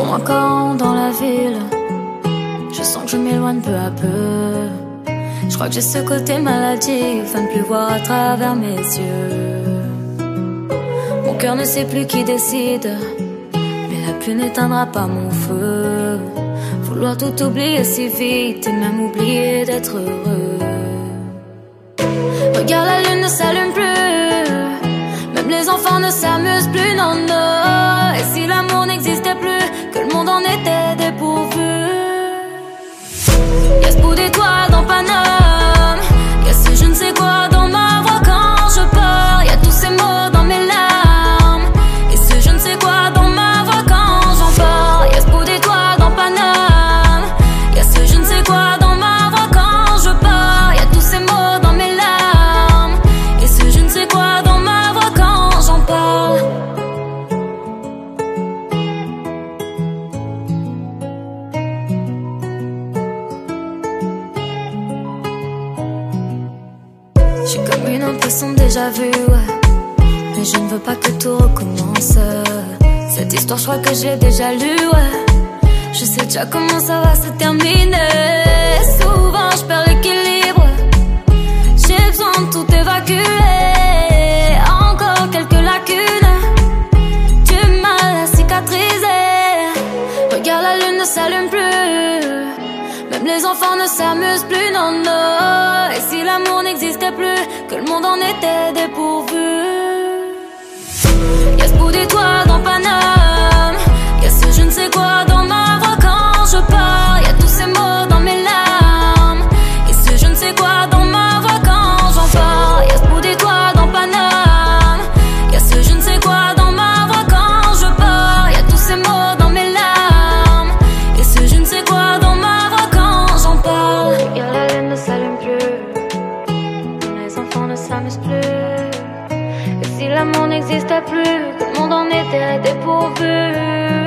Comme un camp dans la ville, je sens que je m'éloigne peu à peu. Je crois que j'ai ce côté maladif à ne plus voir à travers mes yeux. Mon cœur ne sait plus qui décide, mais la pluie n'éteindra pas mon feu. Vouloir tout oublier si vite et même oublier d'être heureux. Regarde, la lune ne s'allume plus, même les enfants ne s'amusent plus, non, non. Et si l'amour n'existait plus, que le monde en était dépourvu. Y'a ce bout d'étoile dans Paname, y'a ce je ne sais quoi dans ma voix quand je pars. Y'a tous ces mots dans mes larmes, et ce je ne sais quoi dans ma voix quand j'en parle. Y'a ce bout d'étoile dans Paname, y'a ce je ne sais quoi dans ma voix quand je pars. Y'a tous ces mots dans mes larmes, et ce je ne sais quoi dans ma voix quand j'en parle. Je suis comme une impression déjà vue, ouais. Mais je ne veux pas que tout recommence. Cette histoire, je crois que je l'ai déjà lue, ouais. Je sais déjà comment ça va se terminer. Souvent, je perds l'équilibre. J'ai besoin de tout évacuer. Encore quelques lacunes, du mal à cicatriser. Regarde, la lune ne s'allume plus, même les enfants ne s'amusent plus, non, non. Et si l'amour n'existait plus, que le monde en était dépourvu. Y'a ce bout d'étoile dans Paname, y'a ce je ne sais quoi dans ma voix quand je pars. Y'a tous ces mots dans mes larmes, et ce je ne sais quoi dans ma voix quand j'en parle. Y'a ce bout d'étoile dans Paname, y'a ce je ne sais quoi dans ma voix quand je pars. Y'a tous ces mots dans mes larmes, et ce je ne sais quoi dans ma voix quand j'en parle. Y'a la lune ne s'allume plus, les enfants ne s'amusent plus. Et si l'amour n'existait plus, que le monde en était dépourvu.